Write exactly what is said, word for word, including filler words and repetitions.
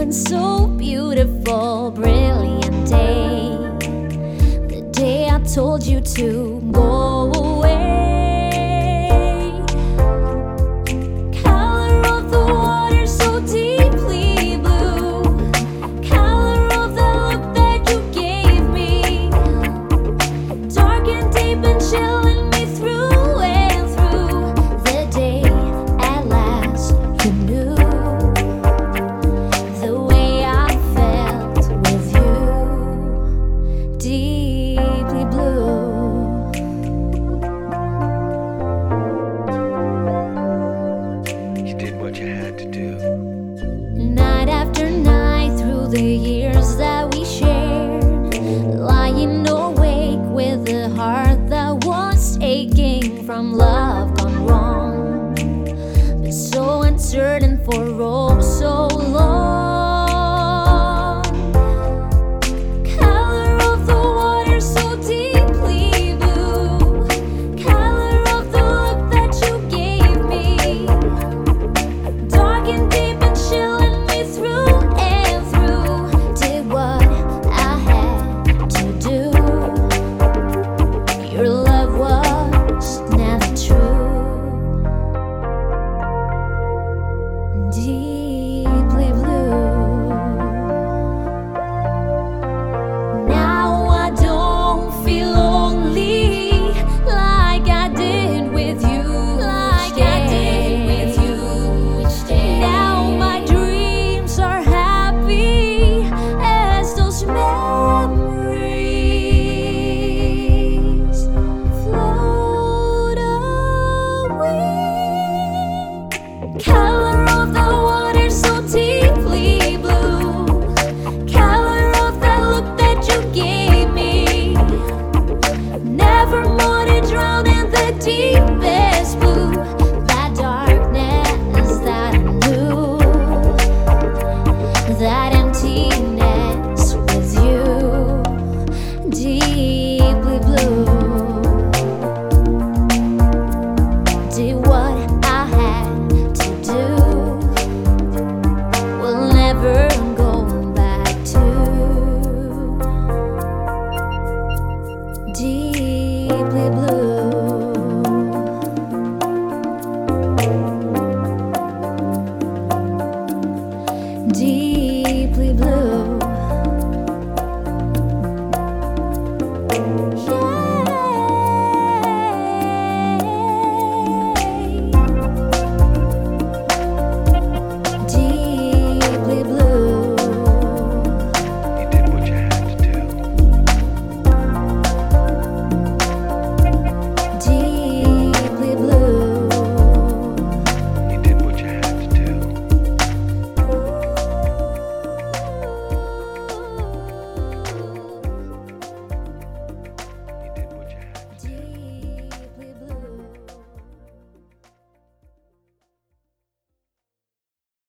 and so beautiful, brilliant day, the day I told you to go away. Color of the water so deeply blue, color of the look that you gave me, dark and deep and chilling me through and through. The day at last you knew the way I felt with you, deeply blue. You did what you had to do. Night after night through the years that we shared, lying awake with a heart that was aching from love gone wrong, but so uncertain for oh so long. Color of the water so deeply blue, color of the look that you gave me, dark and deep and chilling me through and through. Did what I had to do. Your love was never true, deeply blue. Now I don't feel lonely like I did with you, like I did with you each day. Now my dreams are happy as those memories float away. Color of the water so deeply blue, color of that look that you gave me, never more to drown in the deepest blue. That darkness that I knew, that emptiness with you, deeply blue. Did what I had to do, will never go back to, deeply blue. Deep